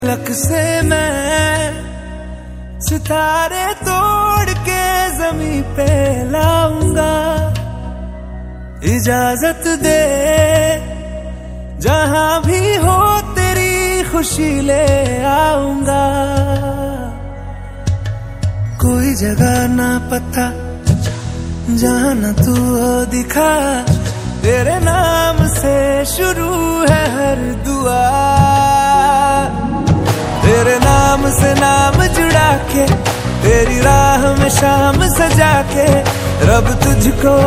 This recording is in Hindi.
लक से मैं सितारे तोड़ के जमीन पे लाऊंगा। इजाजत दे जहां भी हो तेरी खुशी ले आऊंगा। कोई जगह ना पता जहां न तू हो दिखा, तेरे नाम से शुरू है हर दुआ। तेरे नाम से नाम जुड़ा के, तेरी राह में शाम सजा के, रब तुझको